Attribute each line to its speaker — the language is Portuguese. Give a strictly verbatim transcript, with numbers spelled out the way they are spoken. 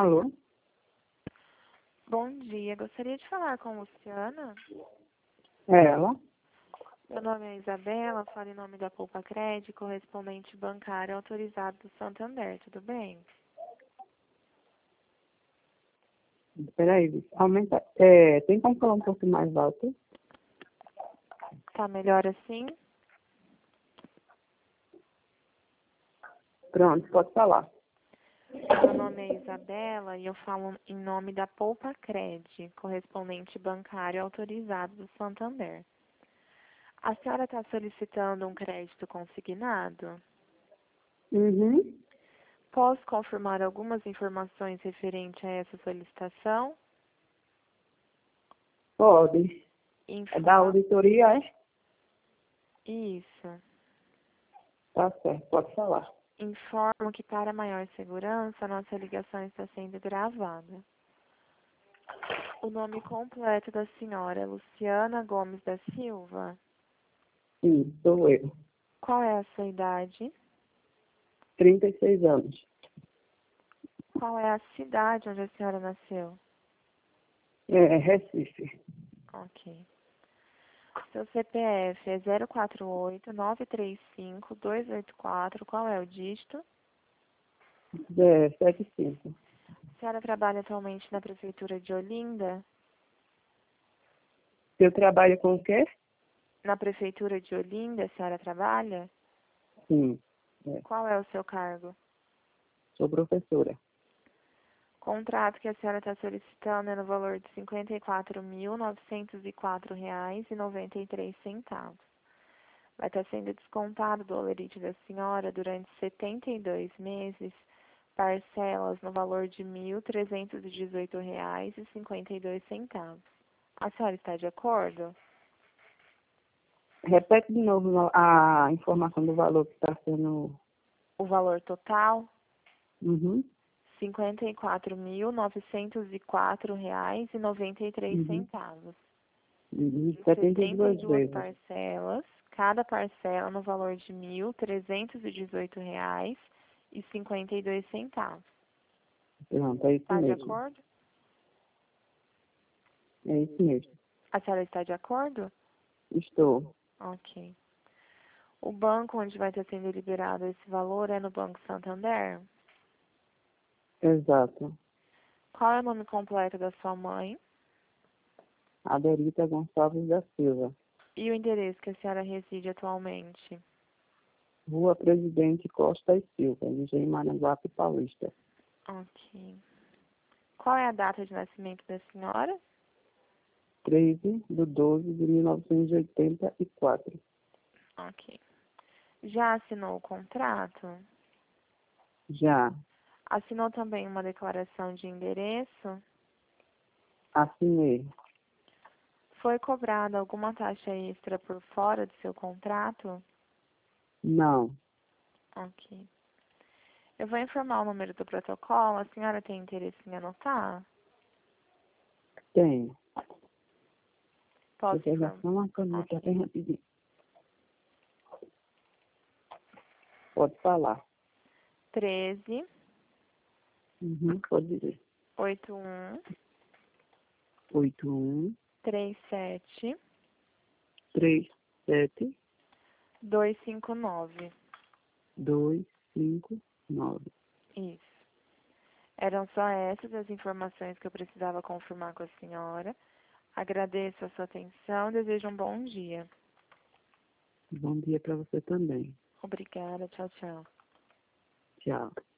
Speaker 1: Alô?
Speaker 2: Bom dia, gostaria de falar com a Luciana.
Speaker 1: É ela?
Speaker 2: Meu nome é Isabela, falo em nome da Poupa Cred, correspondente bancário autorizado do Santander, tudo bem?
Speaker 1: Peraí, aumenta. É, tem como falar um pouco mais alto?
Speaker 2: Tá melhor assim?
Speaker 1: Pronto, pode falar.
Speaker 2: Meu nome é Isabela e eu falo em nome da Poupa Cred, correspondente bancário autorizado do Santander. A senhora está solicitando um crédito consignado?
Speaker 1: Uhum.
Speaker 2: Posso confirmar algumas informações referentes a essa solicitação?
Speaker 1: Pode. É da
Speaker 2: Informa...
Speaker 1: auditoria, é?
Speaker 2: Isso.
Speaker 1: Tá certo, pode falar.
Speaker 2: Informo que, para maior segurança, a nossa ligação está sendo gravada. O nome completo da senhora é Luciana Gomes da Silva.
Speaker 1: Sim, sou eu.
Speaker 2: Qual é a sua idade?
Speaker 1: trinta e seis anos.
Speaker 2: Qual é a cidade onde a senhora nasceu?
Speaker 1: É, Recife.
Speaker 2: Ok. Seu C P F é zero quatro oito, nove três cinco, dois oito quatro. Qual é o dígito?
Speaker 1: É, setenta e cinco.
Speaker 2: A senhora trabalha atualmente na Prefeitura de Olinda?
Speaker 1: Eu trabalho com o quê?
Speaker 2: Na Prefeitura de Olinda, a senhora trabalha?
Speaker 1: Sim, é,
Speaker 2: Qual é o seu cargo?
Speaker 1: sou professora.
Speaker 2: Contrato que a senhora está solicitando é no valor de cinquenta e quatro mil, novecentos e quatro reais e noventa e três centavos. Vai estar sendo descontado do holerite da senhora durante setenta e dois meses, parcelas no valor de mil trezentos e dezoito reais e cinquenta e dois centavos. A senhora está de acordo?
Speaker 1: Repete de novo a informação do valor que está sendo...
Speaker 2: O valor total,
Speaker 1: Uhum,
Speaker 2: cinquenta e quatro mil, novecentos e quatro reais e noventa e três
Speaker 1: uhum,
Speaker 2: centavos.
Speaker 1: uhum.
Speaker 2: Em
Speaker 1: setenta e
Speaker 2: setenta e
Speaker 1: duas
Speaker 2: duas
Speaker 1: vezes.
Speaker 2: parcelas, cada parcela no valor de mil trezentos e dezoito reais e cinquenta e dois centavos.
Speaker 1: Pronto, é isso
Speaker 2: Está de
Speaker 1: mesmo.
Speaker 2: acordo?
Speaker 1: É isso mesmo.
Speaker 2: A senhora está de acordo?
Speaker 1: Estou.
Speaker 2: Ok. O banco onde vai estar sendo liberado esse valor é no Banco Santander?
Speaker 1: Exato.
Speaker 2: Qual é o nome completo da sua mãe?
Speaker 1: Aderita Gonçalves da Silva.
Speaker 2: E o endereço que a senhora reside atualmente?
Speaker 1: Rua Presidente Costa e Silva, em Maranguape Paulista.
Speaker 2: Ok. Qual é a data de nascimento da senhora?
Speaker 1: treze de doze de mil novecentos e oitenta e quatro.
Speaker 2: Ok. Já assinou o contrato?
Speaker 1: Já
Speaker 2: Assinou também uma declaração de endereço?
Speaker 1: assinei.
Speaker 2: Foi cobrada alguma taxa extra por fora do seu contrato?
Speaker 1: Não.
Speaker 2: Ok. Eu vou informar o número do protocolo. A senhora tem interesse em anotar?
Speaker 1: Tem.
Speaker 2: Posso
Speaker 1: Deixa eu já
Speaker 2: informar?
Speaker 1: só uma caneta
Speaker 2: Ok.
Speaker 1: bem rapidinho. Pode falar.
Speaker 2: treze,
Speaker 1: Uhum, pode dizer.
Speaker 2: oitenta e um,
Speaker 1: oito um
Speaker 2: trinta e sete,
Speaker 1: três sete
Speaker 2: duzentos e cinquenta e nove.
Speaker 1: dois cinco nove.
Speaker 2: Isso. Eram só essas as informações que eu precisava confirmar com a senhora. Agradeço a sua atenção. Desejo um bom dia.
Speaker 1: Bom dia para você também.
Speaker 2: Obrigada. Tchau, tchau.
Speaker 1: Tchau.